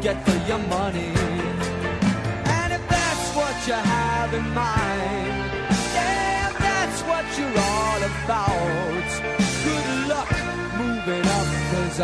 get for your money. And if that's what you have in mind, yeah, if that's what you're all about, good luck moving up, 'cause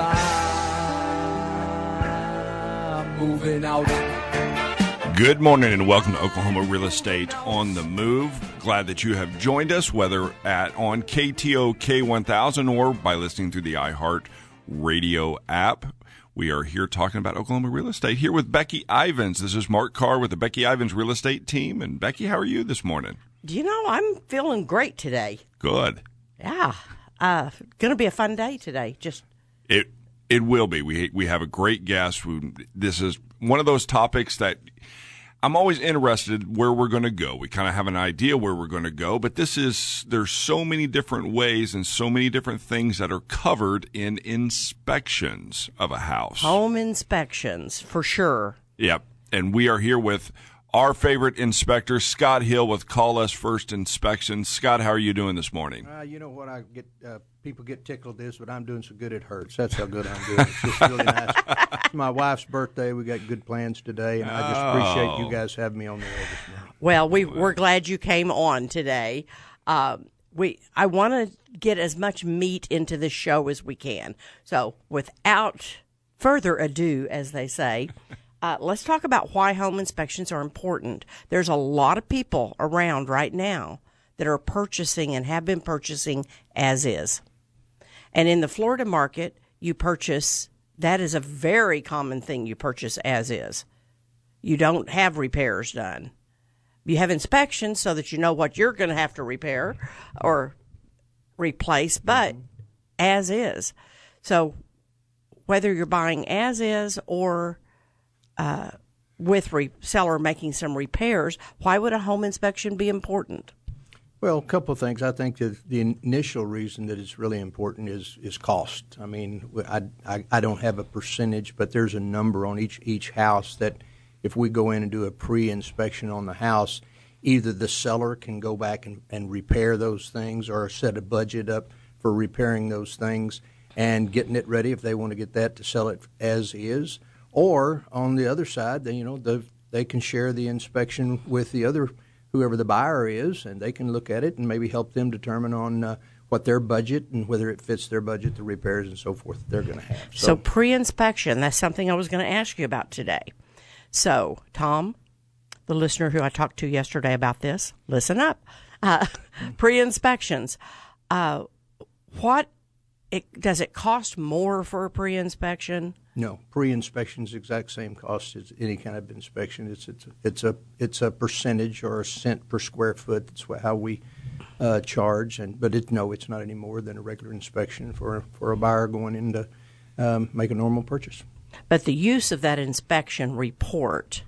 I'm moving out. Good morning and welcome to Oklahoma Real Estate on the Move. Glad that you have joined us, whether on KTOK 1000 or by listening to the iHeart Radio app. We are here talking about Oklahoma real estate here with Becky Ivins. This is Mark Carr with the Becky Ivins Real Estate team. And Becky, how are you this morning? You know, I'm feeling great today. Good. Yeah. Going to be a fun day today. It will be. We have a great guest. This is one of those topics that I'm always interested where we're going to go. We kind of have an idea where we're going to go, but there's so many different ways and so many different things that are covered in inspections of a house. Home inspections, for sure. Yep. And we are here with our favorite inspector, Scott Hill with Call Us First Inspections. Scott, how are you doing this morning? You know what? People get tickled this, but I'm doing so good it hurts. That's how good I'm doing. It's just really nice. It's my wife's birthday. We got good plans today, and I just appreciate you guys having me on the air this morning. Well, we're glad you came on today. I want to get as much meat into this show as we can. So without further ado, as they say, let's talk about why home inspections are important. There's a lot of people around right now that are purchasing and have been purchasing as is. And in the Florida market, that is a very common thing, you purchase as is. You don't have repairs done. You have inspections so that you know what you're going to have to repair or replace, but as is. So whether you're buying as is or with seller making some repairs, why would a home inspection be important? Well, a couple of things. I think that the initial reason that it's really important is cost. I mean, I don't have a percentage, but there's a number on each house that if we go in and do a pre-inspection on the house, either the seller can go back and repair those things or set a budget up for repairing those things and getting it ready if they want to get that to sell it as is. Or on the other side, they can share the inspection with the other, whoever the buyer is, and they can look at it and maybe help them determine on what their budget and whether it fits their budget, the repairs and so forth they're going to have. So pre-inspection, that's something I was going to ask you about today. So, Tom, the listener who I talked to yesterday about this, listen up. Pre-inspections. Does it cost more for a pre-inspection? No, pre-inspection is the exact same cost as any kind of inspection. It's a percentage or a cent per square foot. That's how we charge. But it's not any more than a regular inspection for a buyer going in to make a normal purchase. But the use of that inspection report,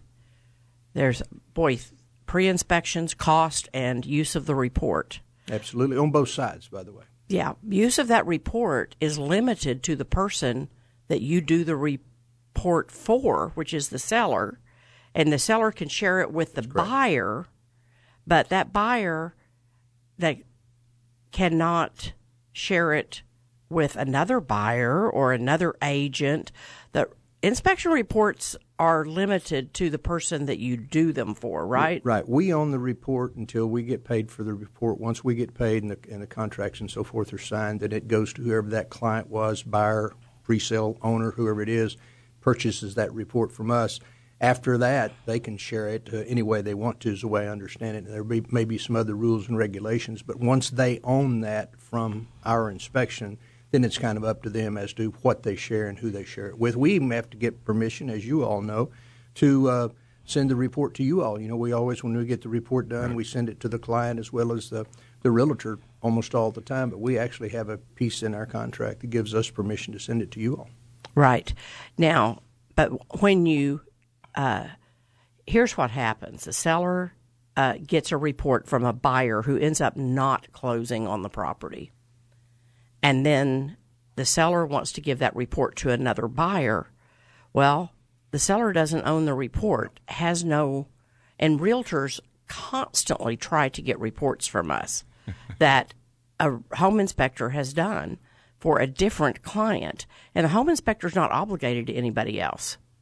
pre-inspections, cost, and use of the report. Absolutely, on both sides, by the way. Yeah, use of that report is limited to the person that you do the report for, which is the seller, and the seller can share it with the buyer, but that buyer that cannot share it with another buyer or another agent. The inspection reports are limited to the person that you do them for, right? Right. We own the report until we get paid for the report. Once we get paid and the contracts and so forth are signed, then it goes to whoever that client was, buyer, pre-sale owner, whoever it is, purchases that report from us. After that, they can share it any way they want to is the way I understand it. There may be some other rules and regulations, but once they own that from our inspection, then it's kind of up to them as to what they share and who they share it with. We even have to get permission, as you all know, to send the report to you all. You know, we always, when we get the report done, we send it to the client as well as the realtor almost all the time. But we actually have a piece in our contract that gives us permission to send it to you all. Right. Now, but when you here's what happens. The seller gets a report from a buyer who ends up not closing on the property. And then the seller wants to give that report to another buyer. Well, the seller doesn't own the report, and realtors constantly try to get reports from us that a home inspector has done for a different client. And the home inspector is not obligated to anybody else.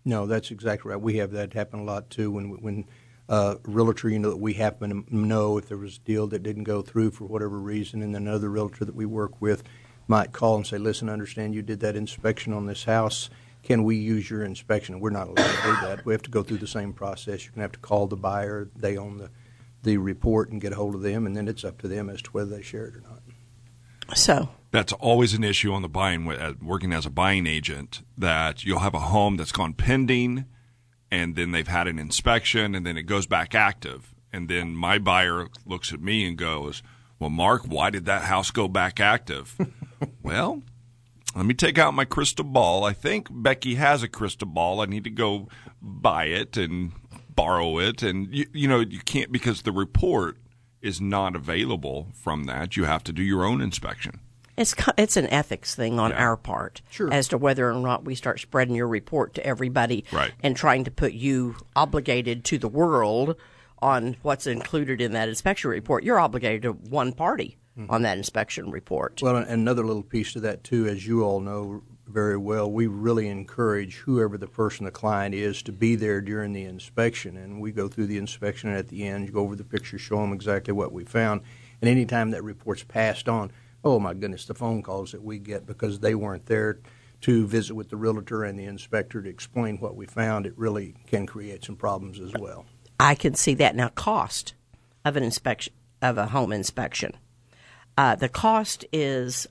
No, that's exactly right. We have that happen a lot too. When realtor, that we happen to know if there was a deal that didn't go through for whatever reason, and then another realtor that we work with might call and say, "Listen, I understand you did that inspection on this house. Can we use your inspection?" We're not allowed to do that. We have to go through the same process. You're going to have to call the buyer. They own the report and get a hold of them, and then it's up to them as to whether they share it or not. So that's always an issue on the working as a buying agent, that you'll have a home that's gone pending, and then they've had an inspection, and then it goes back active. And then my buyer looks at me and goes, "Well, Mark, why did that house go back active?" Well, let me take out my crystal ball. I think Becky has a crystal ball. I need to go buy it and borrow it. And, you can't, because the report is not available from that. You have to do your own inspection. It's an ethics thing on our part, sure, as to whether or not we start spreading your report to everybody, right, and trying to put you obligated to the world on what's included in that inspection report. You're obligated to one party on that inspection report. Well, another little piece to that, too, as you all know very well, we really encourage whoever the client is to be there during the inspection. And we go through the inspection, and at the end, you go over the picture, show them exactly what we found. And any time that report's passed on, oh, my goodness, the phone calls that we get because they weren't there to visit with the realtor and the inspector to explain what we found, it really can create some problems as well. I can see that. Now, cost of an inspection, of a home inspection. The cost is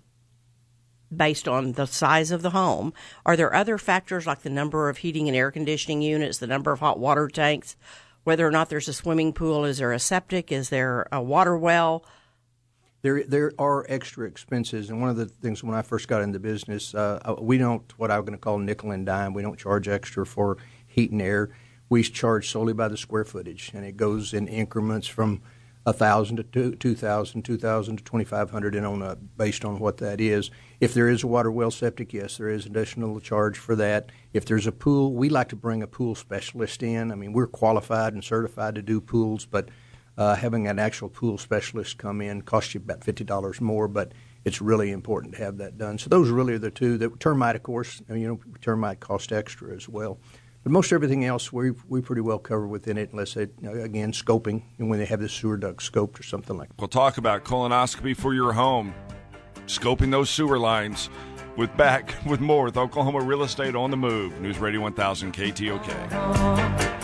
based on the size of the home. Are there other factors like the number of heating and air conditioning units, the number of hot water tanks, whether or not there's a swimming pool, is there a septic, is there a water well? There are extra expenses, and one of the things when I first got into business, we don't, what I'm going to call nickel and dime, we don't charge extra for heat and air. We charge solely by the square footage, and it goes in increments from $1,000 to $2,000, $2,000 to $2,500, and on up based on what that is. If there is a water well septic, yes, there is additional charge for that. If there's a pool, we like to bring a pool specialist in. I mean, we're qualified and certified to do pools, but having an actual pool specialist come in costs you about $50 more, but it's really important to have that done. So those really are the two. The termite, of course, termite costs extra as well. But most everything else we pretty well cover within it, unless they, again, scoping, and when they have the sewer duct scoped or something like that. We'll talk about colonoscopy for your home, scoping those sewer lines. Back with more with Oklahoma Real Estate on the Move. News Radio 1000 KTOK.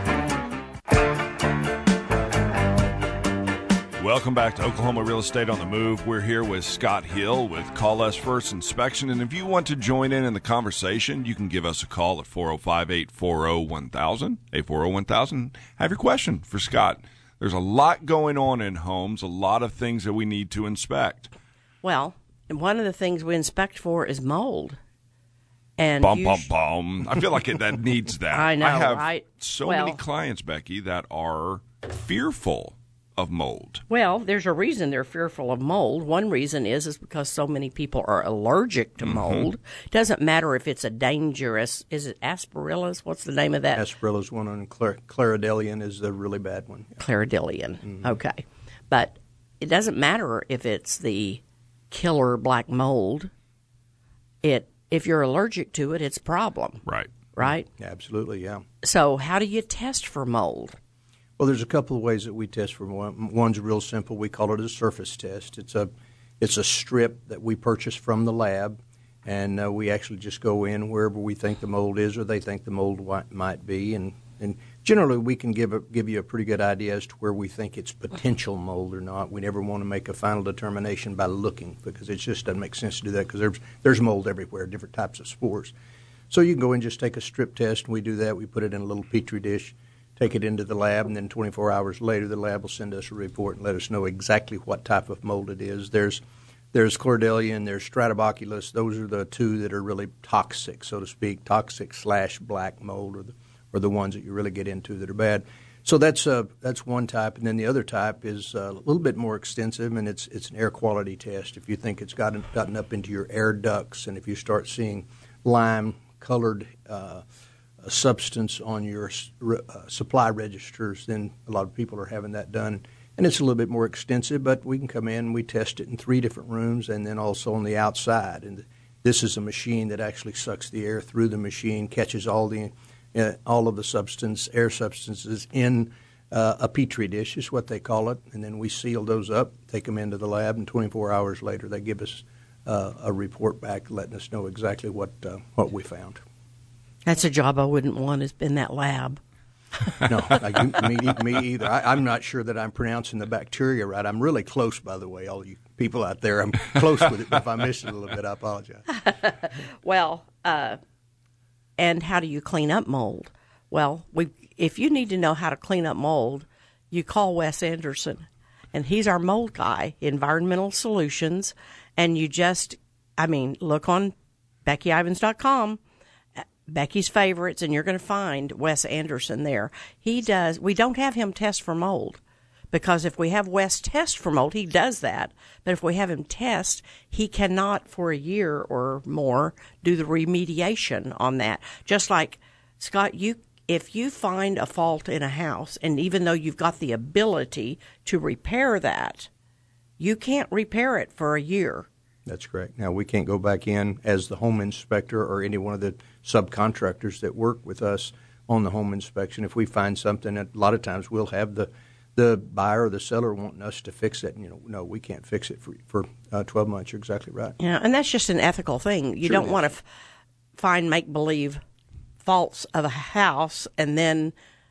Welcome back to Oklahoma Real Estate on the Move. We're here with Scott Hill with Call Us First Inspection. And if you want to join in the conversation, you can give us a call at 405-840-1000, 840-1000. Have your question for Scott. There's a lot going on in homes, a lot of things that we need to inspect. Well, one of the things we inspect for is mold. And I feel like that needs that. I know, I have right? so many clients, Becky, that are fearful of mold. Well, there's a reason they're fearful of mold. One reason is because so many people are allergic to mold. It doesn't matter if it's a dangerous, is it Aspergillus? What's the name of that? Aspergillus one, and Claridelian is the really bad one. Claridelian, okay. But it doesn't matter if it's the killer black mold. If you're allergic to it, it's a problem. Right. Right? Absolutely, yeah. So how do you test for mold? Well, there's a couple of ways that we test for one. One's real simple. We call it a surface test. It's a strip that we purchase from the lab, and we actually just go in wherever we think the mold is or they think the mold might be, and generally we can give you a pretty good idea as to where we think it's potential mold or not. We never want to make a final determination by looking, because it just doesn't make sense to do that, because there's mold everywhere, different types of spores. So you can go and just take a strip test, and we do that. We put it in a little Petri dish, take it into the lab, and then 24 hours later the lab will send us a report and let us know exactly what type of mold it is. There's Claridelian, there's Stratoboculus. Those are the two that are really toxic, so to speak, toxic/black mold, or the ones that you really get into that are bad. So that's one type, and then the other type is a little bit more extensive, and it's an air quality test. If you think it's gotten up into your air ducts, and if you start seeing lime-colored substance on your supply registers, then a lot of people are having that done. And it's a little bit more extensive, but we can come in and we test it in 3 different rooms and then also on the outside. And this is a machine that actually sucks the air through the machine, catches all the all of the air substances in a Petri dish is what they call it, and then we seal those up, take them into the lab, and 24 hours later they give us a report back letting us know exactly what we found. That's a job I wouldn't want, is in that lab. No, me either. I'm not sure that I'm pronouncing the bacteria right. I'm really close, by the way, all you people out there. I'm close with it, but if I miss it a little bit, I apologize. Well, and how do you clean up mold? Well, if you need to know how to clean up mold, you call Wes Anderson, and he's our mold guy, Environmental Solutions, and you just, look on BeckyIvans.com, Becky's Favorites, and you're going to find Wes Anderson there. We don't have him test for mold, because if we have Wes test for mold, he does that. But if we have him test, he cannot for a year or more do the remediation on that. Just like, Scott, if you find a fault in a house, and even though you've got the ability to repair that, you can't repair it for a year. That's correct. Now, we can't go back in as the home inspector or any one of the subcontractors that work with us on the home inspection. If we find something, a lot of times we'll have the buyer or the seller wanting us to fix it. And, no, we can't fix it for 12 months. You're exactly right. Yeah, and that's just an ethical thing. You don't want to find make-believe faults of a house and then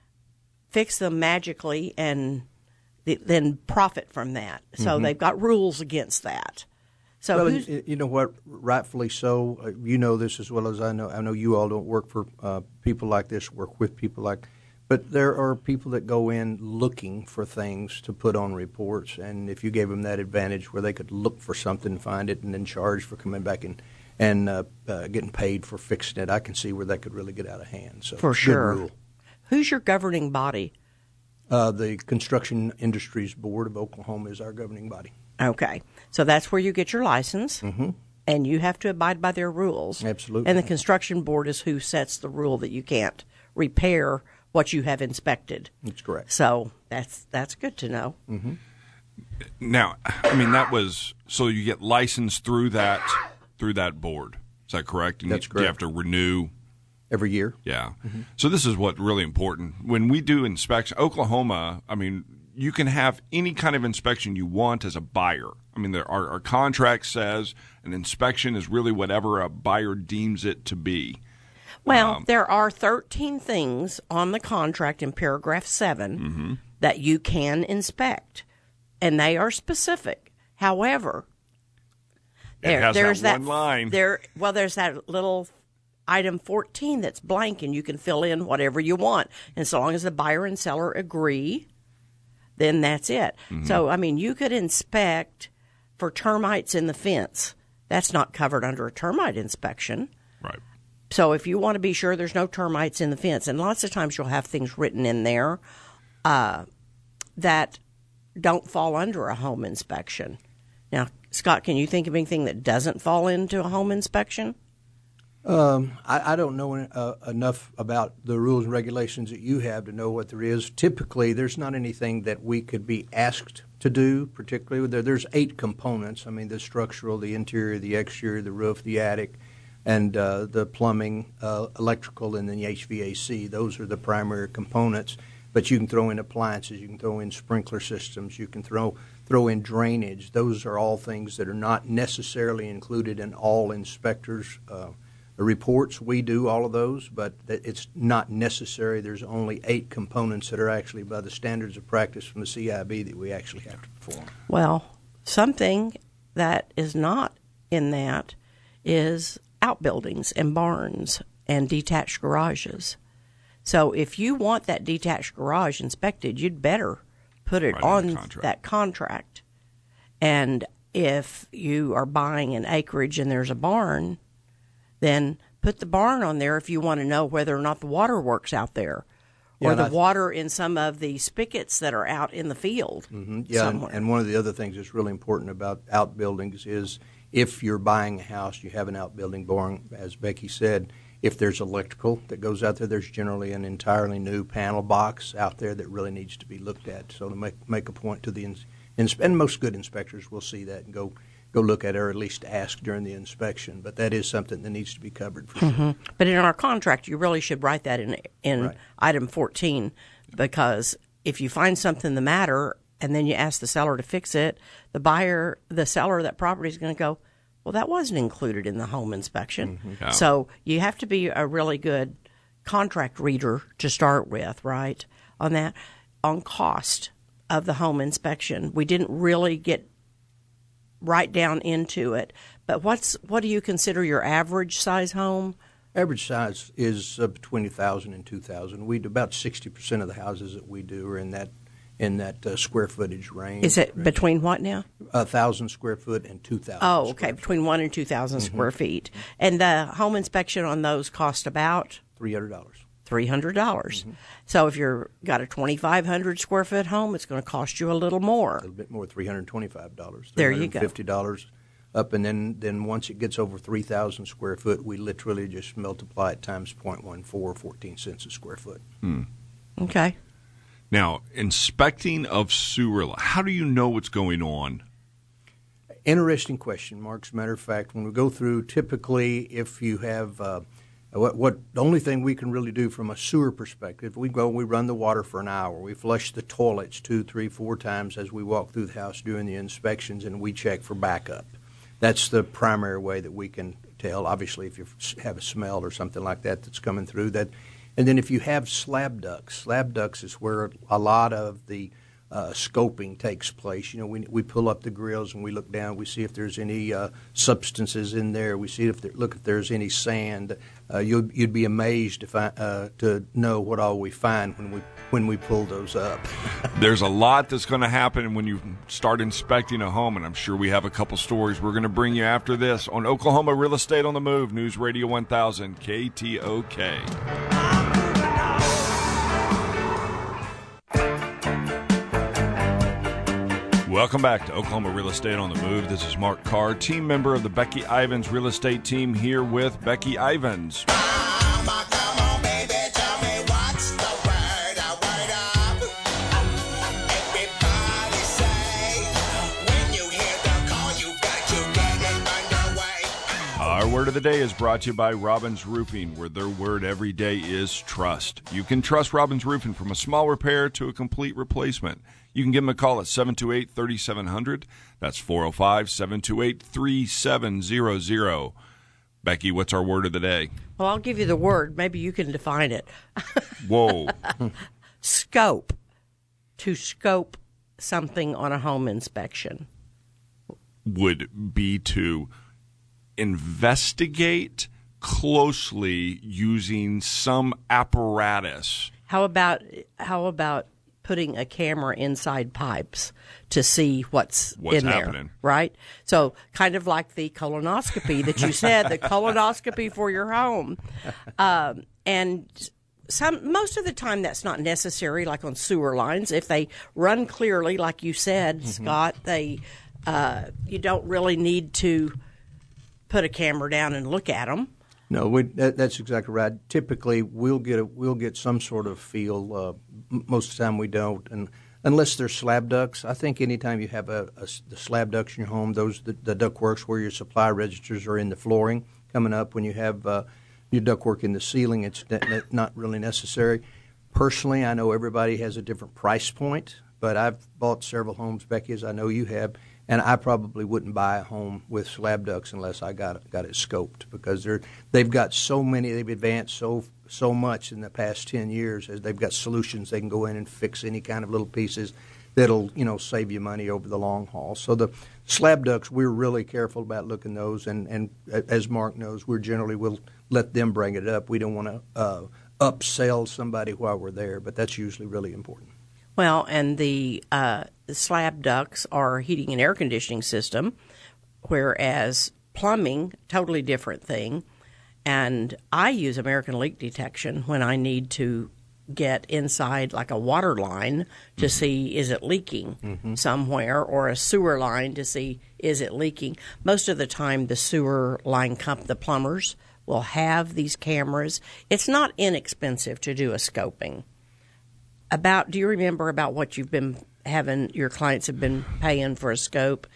fix them magically and then profit from that. So they've got rules against that. So well, you know what? Rightfully so. You know this as well as I know. I know you all don't work for people like this, work with people like. But there are people that go in looking for things to put on reports, and if you gave them that advantage where they could look for something, find it, and then charge for coming back and getting paid for fixing it, I can see where that could really get out of hand. So for sure. Good rule. Who's your governing body? The Construction Industries Board of Oklahoma is our governing body. Okay. So that's where you get your license, and you have to abide by their rules. Absolutely. And the construction board is who sets the rule that you can't repair what you have inspected. That's correct. So that's good to know. Mm-hmm. Now, that was so you get licensed through that board. Is that correct? And that's correct. You have to renew every year. Yeah. So this is what's really important when we do inspection. Oklahoma, you can have any kind of inspection you want as a buyer. Our contract says an inspection is really whatever a buyer deems it to be. Well, there are 13 things on the contract in paragraph 7 that you can inspect, and they are specific. However, there's that one line. There's that little item 14 that's blank, and you can fill in whatever you want. And so long as the buyer and seller agree, then that's it. So, you could inspect for termites in the fence. That's not covered under a termite inspection. Right. So if you want to be sure there's no termites in the fence, and lots of times you'll have things written in there that don't fall under a home inspection. Now, Scott, can you think of anything that doesn't fall into a home inspection? I don't know enough about the rules and regulations that you have to know what there is. Typically, there's not anything that we could be asked to do, particularly. There's 8 components. The structural, the interior, the exterior, the roof, the attic, and the plumbing, electrical, and then the HVAC. Those are the primary components. But you can throw in appliances, you can throw in sprinkler systems, you can throw in drainage. Those are all things that are not necessarily included in all inspectors' reports. We do all of those, but it's not necessary. There's only 8 components that are actually by the standards of practice from the CIB that we actually have to perform. Well, something that is not in that is outbuildings and barns and detached garages. So if you want that detached garage inspected, you'd better put it on that contract. And if you are buying an acreage and there's a barn, then put the barn on there if you want to know whether or not the water works out there, or the water in some of the spigots that are out in the field. Yeah, and one of the other things that's really important about outbuildings is if you're buying a house, you have an outbuilding barn, as Becky said. If there's electrical that goes out there, there's generally an entirely new panel box out there that really needs to be looked at. So to make a point to the and most good inspectors will see that and go look at it or at least ask during the inspection. But that is something that needs to be covered for sure. But in our contract, you really should write that in Right. item 14, because if you find something the matter and then you ask the seller to fix it, the seller of that property is going to go, well, that wasn't included in the home inspection. Yeah. So you have to be a really good contract reader to start with, right, on that. On cost of the home inspection, we didn't really get right down into it. But what do you consider your average size home? Average size is between 1,000 and 2,000. We do about 60% of the houses that we do are in that square footage range. Is it between what now? 1,000 square foot and 2,000. Oh, okay, between 1,000 and 2,000 square feet. And the home inspection on those cost about $300. $300. So if you're got a 2,500 square foot home, it's going to cost you a little more. A little bit more, $325. There you go. $50 up, and then once it gets over 3,000 square foot, we literally just multiply it times 0.14, 14 cents a square foot. Okay. Now, inspecting of sewer, how do you know what's going on? Interesting question, Mark. As a matter of fact, when we go through, typically if you have the only thing we can really do from a sewer perspective, we run the water for an hour. We flush the toilets 2, 3, 4 times as we walk through the house doing the inspections, and we check for backup. That's the primary way that we can tell. Obviously, if you have a smell or something like that that's coming through that. And then if you have slab ducts is where a lot of the scoping takes place. You know, we pull up the grills and we look down. We see if there's any substances in there. We see if there's any sand. You'd be amazed to know what all we find when we pull those up. There's a lot that's going to happen when you start inspecting a home, and I'm sure we have a couple stories we're going to bring you after this on Oklahoma Real Estate on the Move, News Radio 1000 KTOK. Welcome back to Oklahoma Real Estate on the Move. This is Mark Carr, team member of the Becky Ivans Real Estate Team, here with Becky Ivans. Mama, come on, baby, tell me what's the word up. Everybody say, when you hear the call, you got to get it underway. Our word of the day is brought to you by Robbins Roofing, where their word every day is trust. You can trust Robbins Roofing from a small repair to a complete replacement. You can give them a call at 728-3700. That's 405-728-3700. Becky, what's our word of the day? Well, I'll give you the word. Maybe you can define it. Whoa. Scope. To scope something on a home inspection. Would be to investigate closely using some apparatus. How about putting a camera inside pipes to see what's in there, happening. right? So kind of like the colonoscopy that you said, the colonoscopy for your home. And most of the time that's not necessary, like on sewer lines. If they run clearly, like you said, Scott, you don't really need to put a camera down and look at them. No, that's exactly right. Typically, we'll get some sort of feel. Most of the time, we don't, and unless they're slab ducts. I think anytime you have the slab ducts in your home, the ductworks where your supply registers are in the flooring coming up. When you have your ductwork in the ceiling, it's not really necessary. Personally, I know everybody has a different price point, but I've bought several homes, Becky, as I know you have. And I probably wouldn't buy a home with slab ducts unless I got it scoped, because they've got so many. They've advanced so much in the past 10 years. As they've got solutions, they can go in and fix any kind of little pieces that'll save you money over the long haul. So the slab ducts, we're really careful about looking those, and as Mark knows, we'll let them bring it up. We don't want to upsell somebody while we're there, but that's usually really important. Well, and the slab ducts are heating and air conditioning system, whereas plumbing, totally different thing. And I use American Leak Detection when I need to get inside like a water line to see is it leaking somewhere, or a sewer line to see is it leaking. Most of the time the sewer line the plumbers will have these cameras. It's not inexpensive to do a scoping. Do you remember about what you've been having, your clients have been paying for a scope?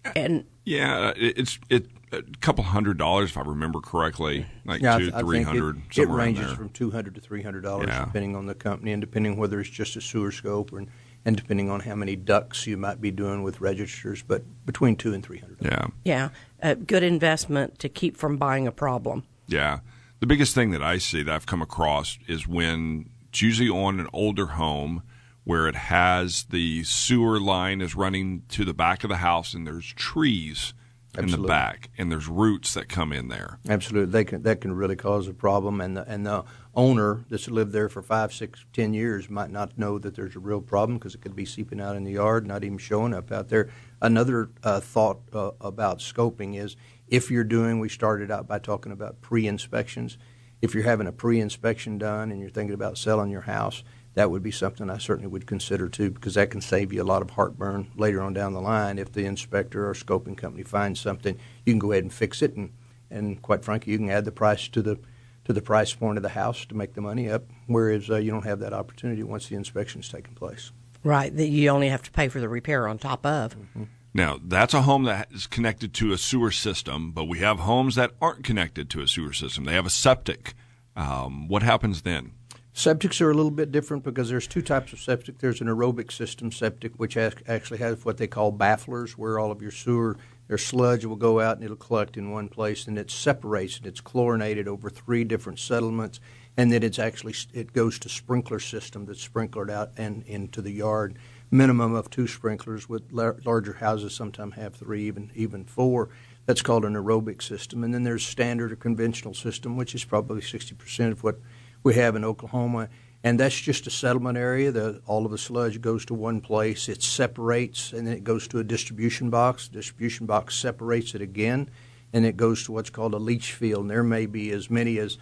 And Yeah, it's a couple $100 if I remember correctly, like Yeah, $200, I think $300, it somewhere around ranges there. from $200 to $300 Yeah. depending on the company and depending whether it's just a sewer scope and depending on how many ducts you might be doing with registers, but between $200 and $300. Yeah, yeah, a good investment to keep from buying a problem. yeah. The biggest thing that I see that I've come across is when it's usually on an older home where it has the sewer line is running to the back of the house and there's trees in the Absolutely. back and there's roots that come in there. Absolutely, that can really cause a problem, and the owner that's lived there for 5, 6, 10 years might not know that there's a real problem because it could be seeping out in the yard, not even showing up out there. Another thought about scoping is if you're doing. We started out by talking about pre-inspections. If you're having a pre-inspection done and you're thinking about selling your house, that would be something I certainly would consider too, because that can save you a lot of heartburn later on down the line. If the inspector or scoping company finds something, you can go ahead and fix it, and quite frankly, you can add the price to the price point of the house to make the money up. Whereas you don't have that opportunity once the inspection's taken place. Right, that you only have to pay for the repair on top of. Now, that's a home that is connected to a sewer system, but we have homes that aren't connected to a sewer system. They have a septic. What happens then? Septics are a little bit different because there's two types of septic. There's an aerobic system septic, which actually has what they call bafflers, where all of your sewer, their sludge will go out and it'll collect in one place, and it separates and it's chlorinated over 3 different settlements, and then it goes to sprinkler system that's sprinklered out and into the yard. Minimum of 2 sprinklers. With larger houses sometimes have 3, even 4. That's called an aerobic system. And then there's standard or conventional system, which is probably 60% of what we have in Oklahoma, and that's just a settlement area. All of the sludge goes to one place. It separates, and then it goes to a distribution box. The distribution box separates it again, and it goes to what's called a leach field. And there may be as many as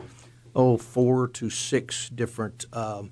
4 to 6 different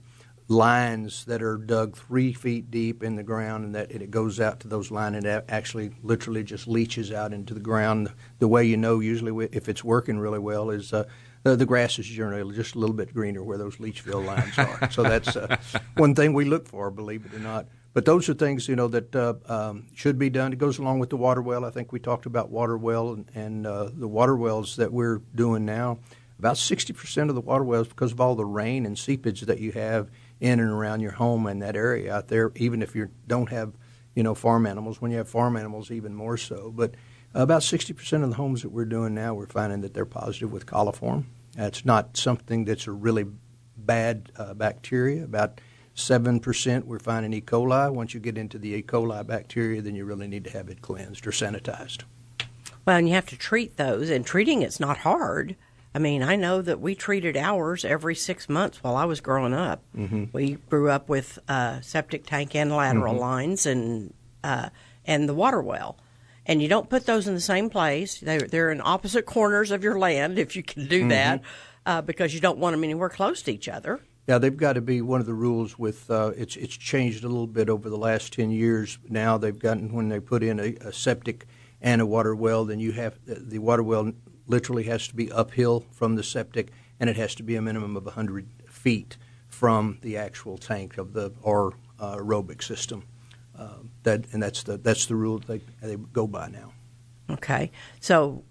lines that are dug 3 feet deep in the ground, and it goes out to those lines, and it actually literally just leaches out into the ground. The way you know usually if it's working really well is the grass is generally just a little bit greener where those leach field lines are. So that's one thing we look for, believe it or not. But those are things, that should be done. It goes along with the water well. I think we talked about water well and the water wells that we're doing now. About 60% of the water wells, because of all the rain and seepage that you have in and around your home and that area out there, even if you don't have, farm animals. When you have farm animals, even more so. But about 60% of the homes that we're doing now, we're finding that they're positive with coliform. It's not something that's a really bad bacteria. About 7% we're finding E. coli. Once you get into the E. coli bacteria, then you really need to have it cleansed or sanitized. Well, and you have to treat those, and treating it's not hard. I mean, I know that we treated ours every 6 months while I was growing up. Mm-hmm. We grew up with septic tank and lateral lines and the water well. And you don't put those in the same place. They're in opposite corners of your land, if you can do that, because you don't want them anywhere close to each other. Yeah, they've got to be one of the rules with it's changed a little bit over the last 10 years. Now they've gotten, when they put in a septic and a water well, then you have the water well literally has to be uphill from the septic, and it has to be a minimum of 100 feet from the actual tank of the aerobic system. That's the rule they go by now. Okay, so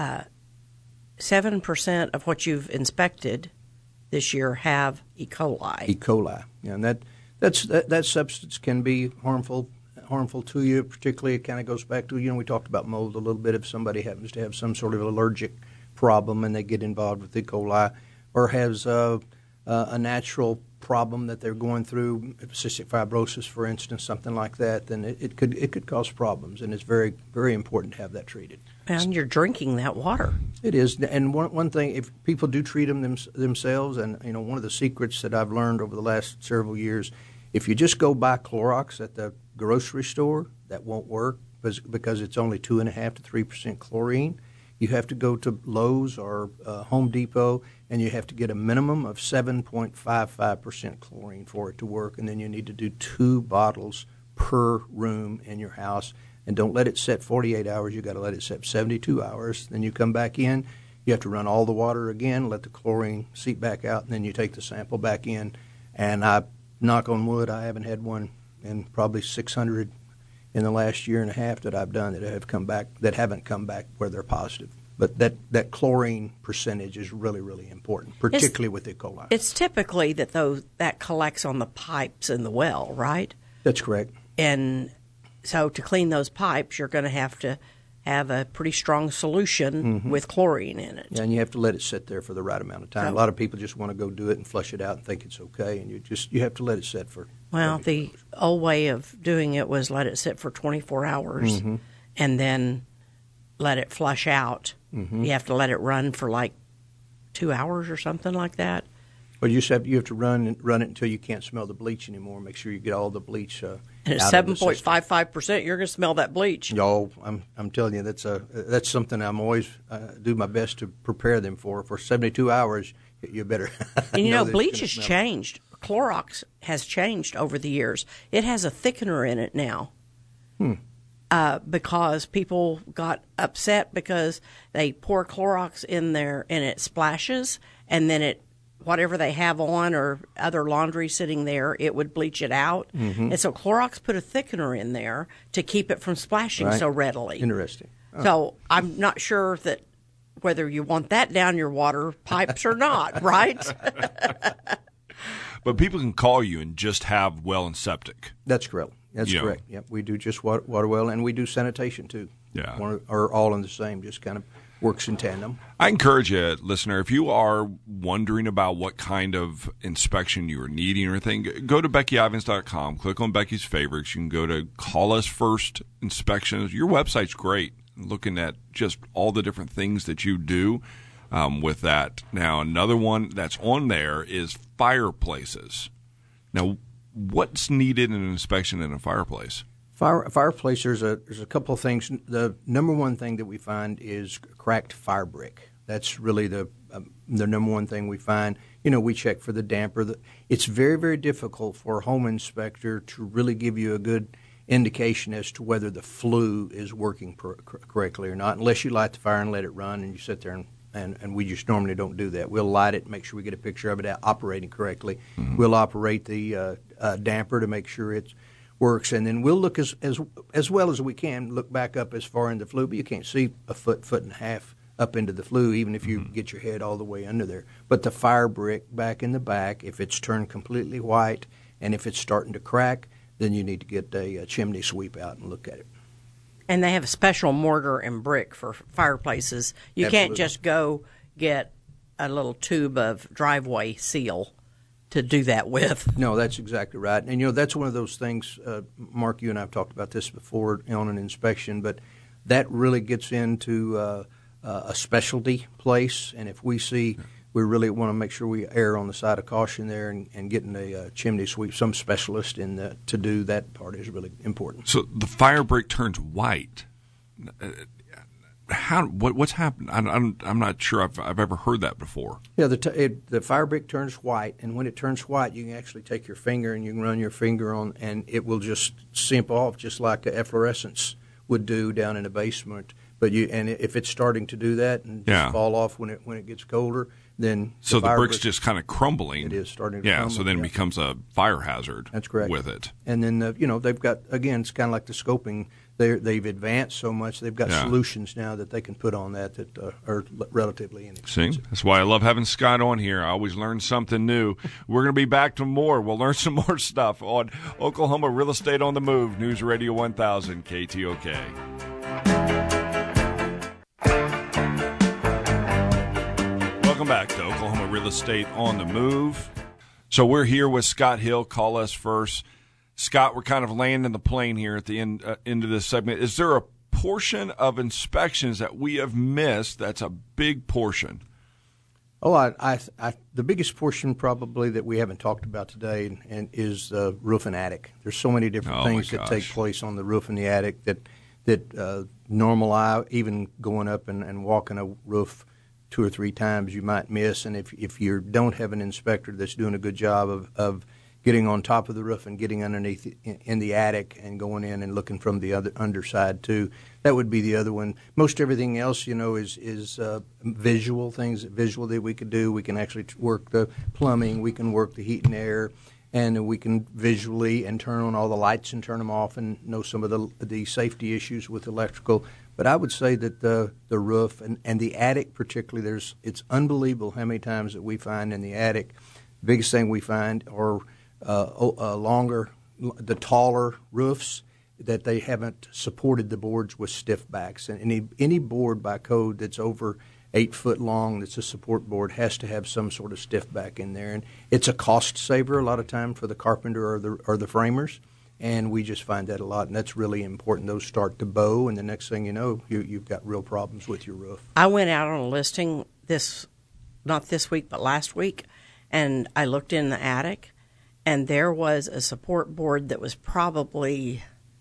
7% of what you've inspected this year have E. coli. E. coli, yeah, and that substance can be harmful to you. Particularly, it kind of goes back to we talked about mold a little bit. If somebody happens to have some sort of allergic problem and they get involved with E. coli, or has a natural problem that they're going through, cystic fibrosis, for instance, something like that, then it could cause problems, and it's very, very important to have that treated. And you're drinking that water. It is, and one thing, if people do treat them themselves, and one of the secrets that I've learned over the last several years, if you just go buy Clorox at the grocery store, that won't work because it's only 2.5 to 3% chlorine. You have to go to Lowe's or Home Depot, and you have to get a minimum of 7.55% chlorine for it to work, and then you need to do 2 bottles per room in your house. And don't let it set 48 hours. You've got to let it set 72 hours. Then you come back in. You have to run all the water again, let the chlorine seep back out, and then you take the sample back in. And I knock on wood, I haven't had one in probably 600 in the last year and a half that I've done that haven't come back where they're positive. But that chlorine percentage is really, really important, particularly with E. coli. It's typically that collects on the pipes in the well, right? That's correct. And so to clean those pipes, you're going to have a pretty strong solution with chlorine in it. Yeah, and you have to let it sit there for the right amount of time. A lot of people just want to go do it and flush it out and think it's okay, and you have to let it sit for. Well, the old way of doing it was let it sit for 24 hours and then let it flush out. You have to let it run for like 2 hours or something like that. Well, you have to run it until you can't smell the bleach anymore. Make sure you get all the bleach. And at 7.55%, you're going to smell that bleach. No, I'm telling you, that's something I'm always do my best to prepare them for. For 72 hours, you better. And bleach has changed. Clorox has changed over the years. It has a thickener in it now. Because people got upset because they pour Clorox in there and it splashes, and then whatever they have on or other laundry sitting there, it would bleach it out. And so Clorox put a thickener in there to keep it from splashing so readily. Interesting. Oh. So I'm not sure that whether you want that down your water pipes or not, right? But people can call you and just have well and septic. That's correct. That's correct. Yep, we do just water well, and we do sanitation too. Yeah, or all in the same. Just kind of works in tandem. I encourage you, listener, if you are wondering about what kind of inspection you are needing or anything, go to BeckyIvans.com. Click on Becky's favorites. You can go to Call Us First Inspections. Your website's great. Looking at just all the different things that you do with that. Now, another one that's on there is fireplaces. Now, what's needed in an inspection in a fireplace? Fireplace, there's a couple of things. The number one thing that we find is cracked fire brick. That's really the number one thing we find. We check for the damper. It's very, very difficult for a home inspector to really give you a good indication as to whether the flue is working correctly or not, unless you light the fire and let it run and you sit there and we just normally don't do that. We'll light it, make sure we get a picture of it operating correctly. We'll operate the damper to make sure it works, and then we'll look as well as we can, look back up as far in the flue, but you can't see a foot and a half up into the flue, even if you get your head all the way under there. But the fire brick back in the back, if it's turned completely white and if it's starting to crack, then you need to get a chimney sweep out and look at it. And they have a special mortar and brick for fireplaces. You Absolutely. can't just go get a little tube of driveway seal to do that with. No, that's exactly right. And, that's one of those things, Mark, you and I have talked about this before on an inspection, but that really gets into a specialty place. And if we see we really want to make sure we err on the side of caution there and getting a chimney sweep, some specialist to do that part is really important. So the fire brick turns white. What's happened? I'm not sure I've ever heard that before. Yeah, the fire brick turns white, and when it turns white, you can actually take your finger and you can run your finger on, and it will just simp off just like a efflorescence would do down in the basement. But if it's starting to do that and just fall off when it gets colder, then the brick's just kind of crumbling. It is starting to crumble. So then it becomes a fire hazard. That's correct. With it. And then they've got, again, it's kind of like the scoping. They've advanced so much. They've got solutions now that they can put on that are relatively inexpensive. See, that's why I love having Scott on here. I always learn something new. We're going to be back to more. We'll learn some more stuff on Oklahoma Real Estate on the Move, News Radio 1000 KTOK. Welcome back to Oklahoma Real Estate on the Move. So we're here with Scott Hill. Call Us First. Scott, we're kind of landing the plane here at the end of this segment. Is there a portion of inspections that we have missed that's a big portion? Oh, the biggest portion probably that we haven't talked about today is the roof and attic. There's so many different things that take place on the roof and the attic that normal eye, even going up and walking a roof 2 or 3 times, you might miss. And if you don't have an inspector that's doing a good job of getting on top of the roof and getting underneath in the attic and going in and looking from the other underside too, that would be the other one. Most everything else, is visual things. Visual that we could do. We can actually work the plumbing. We can work the heat and air. and we can visually and turn on all the lights and turn them off and know some of the safety issues with electrical. But I would say that the roof and the attic particularly, it's unbelievable how many times that we find in the attic, the biggest thing we find are the taller roofs that they haven't supported the boards with stiff backs. And any board by code that's over 8 foot long that's a support board has to have some sort of stiff back in there. And it's a cost saver a lot of time for the carpenter or the framers. And we just find that a lot, and that's really important. Those start to bow, and the next thing you know, you've got real problems with your roof. I went out on a listing not this week, but last week, and I looked in the attic, and there was a support board that was probably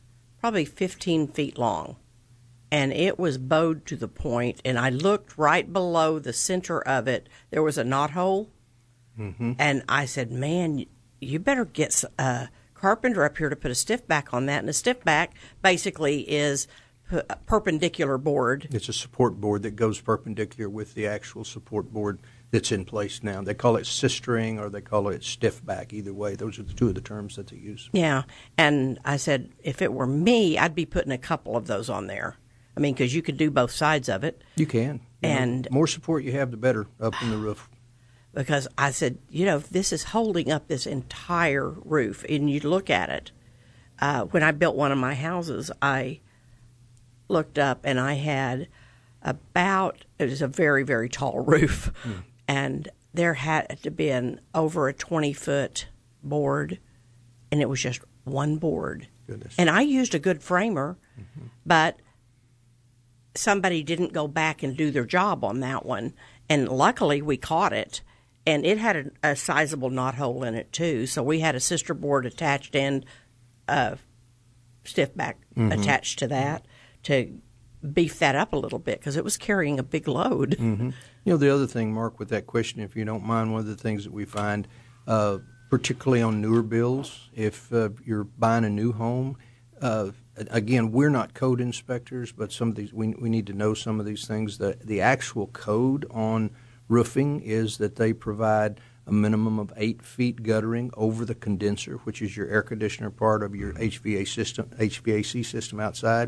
15 feet long, and it was bowed to the point, and I looked right below the center of it. There was a knot hole, and I said, man, you better get a carpenter up here to put a stiff back on that. And a stiff back basically is a perpendicular board. It's a support board that goes perpendicular with the actual support board that's in place now. They call it sistering or they call it stiff back. Either way, those are the two of the terms that they use. Yeah, and I said, if it were me, I'd be putting a couple of those on there. I mean, because you could do both sides of it. You can. And more support you have, the better up in the roof. Because I said, this is holding up this entire roof. And you look at it. When I built one of my houses, I looked up and I had it was a very, very tall roof. And there had to been over a 20-foot board, and it was just one board. Goodness. And I used a good framer, but somebody didn't go back and do their job on that one. And luckily we caught it. And it had a sizable knot hole in it, too. So we had a sister board attached and a stiff back attached to that to beef that up a little bit because it was carrying a big load. The other thing, Mark, with that question, if you don't mind, one of the things that we find, particularly on newer builds, if you're buying a new home, again, we're not code inspectors, but some of these we need to know some of these things. The actual code on roofing is that they provide a minimum of 8 feet guttering over the condenser, which is your air conditioner part of your HVAC system outside.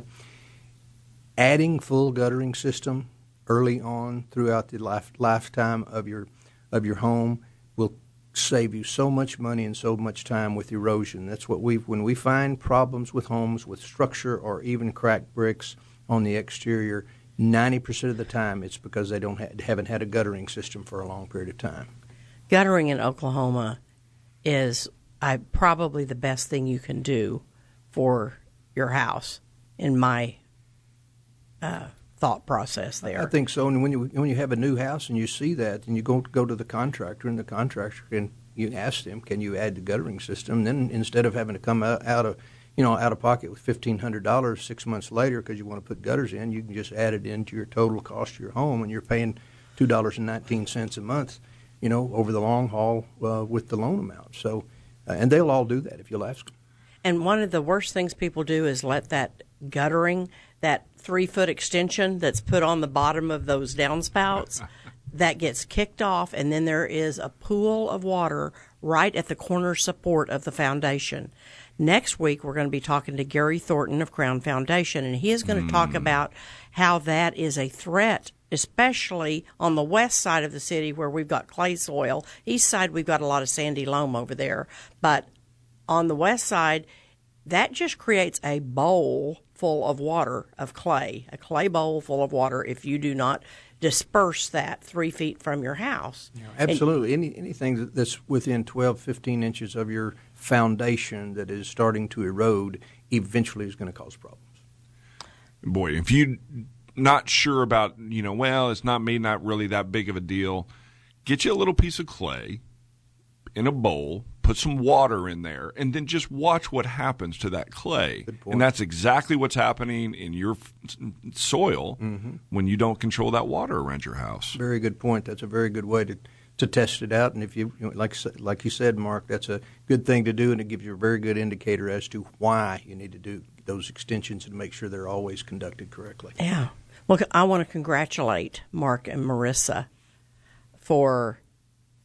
Adding full guttering system early on throughout the lifetime of your home will save you so much money and so much time with erosion. That's what when we find problems with homes with structure or even cracked bricks on the exterior, 90% of the time it's because they haven't had a guttering system for a long period of time. Guttering in Oklahoma is probably the best thing you can do for your house, in my thought process there. I think so. And when you have a new house and you see that, and you go to the contractor, and the contractor you ask them, can you add the guttering system? And then instead of having to come out of pocket with $1,500 6 months later because you want to put gutters in, you can just add it into your total cost of your home, and you're paying $2.19 a month, over the long haul with the loan amount. So, and they'll all do that if you'll ask them. And one of the worst things people do is let that guttering, that 3-foot extension that's put on the bottom of those downspouts, that gets kicked off, and then there is a pool of water right at the corner support of the foundation. Next week, we're going to be talking to Gary Thornton of Crown Foundation, and he is going to talk about how that is a threat, especially on the west side of the city where we've got clay soil. East side, we've got a lot of sandy loam over there. But on the west side, that just creates a bowl full of water, of clay, a clay bowl full of water if you do not disperse that 3 feet from your house. Yeah, absolutely. Anything that's within 12, 15 inches of your foundation that is starting to erode eventually is going to cause problems. Boy, if you're not sure about, it's not really that big of a deal, get you a little piece of clay in a bowl, put some water in there, and then just watch what happens to that clay. And that's exactly what's happening in your soil when you don't control that water around your house. Very good point. That's a very good way to test it out. And if you like you said, Mark, that's a good thing to do, and it gives you a very good indicator as to why you need to do those extensions and make sure they're always conducted correctly. Yeah. Well, I want to congratulate Mark and Marissa for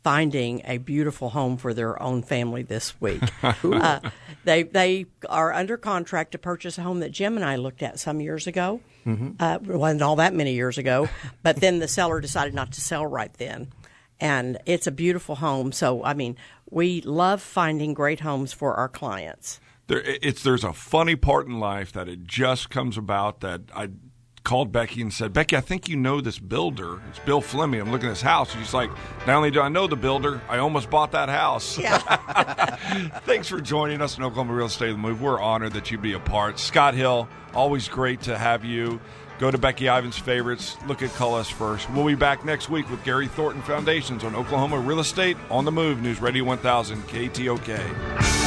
finding a beautiful home for their own family this week. They are under contract to purchase a home that Jim and I looked at some years ago. It wasn't all that many years ago, but then the seller decided not to sell right then. And it's a beautiful home. So, I mean, we love finding great homes for our clients. There's a funny part in life that it just comes about that I called Becky and said, Becky, I think you know this builder. It's Bill Fleming. I'm looking at his house. And she's like, not only do I know the builder, I almost bought that house. Yeah. Thanks for joining us in Oklahoma Real Estate on the Move. We're honored that you'd be a part. Scott Hill, always great to have you. Go to Becky Ivan's favorites. Look at Call Us First. We'll be back next week with Gary Thornton Foundations on Oklahoma Real Estate on the Move. News Radio 1000 KTOK.